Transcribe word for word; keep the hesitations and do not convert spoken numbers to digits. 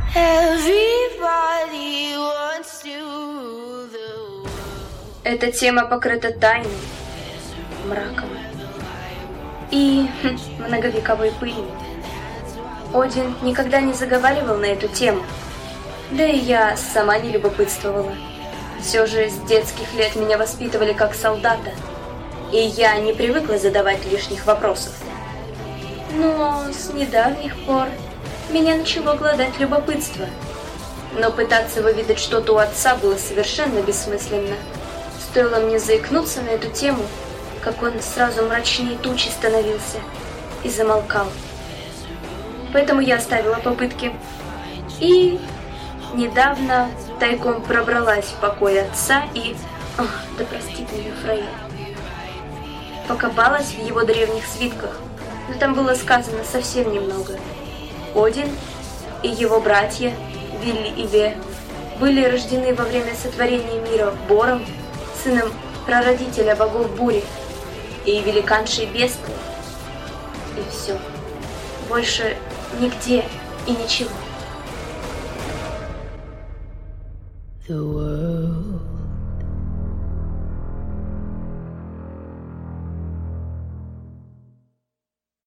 Everybody wants to rule the world. Эта тема покрыта тайной, мраком и хм, многовековой пылью. Один никогда не заговаривал на эту тему, да и я сама не любопытствовала. Все же с детских лет меня воспитывали как солдата, и я не привыкла задавать лишних вопросов. Но с недавних пор меня начало глодать любопытство. Но пытаться выведать что-то у отца было совершенно бессмысленно. Стоило мне заикнуться на эту тему, как он сразу мрачнее тучи становился и замолкал. Поэтому я оставила попытки. И недавно тайком пробралась в покой отца и... Ох, да простит меня Фрейя. Покопалась в его древних свитках, но там было сказано совсем немного. Один и его братья, Вилли и Ве, были рождены во время сотворения мира Бором, сыном прародителя богов бури, и великаншей Бестой. И все. Больше нигде и ничего. The world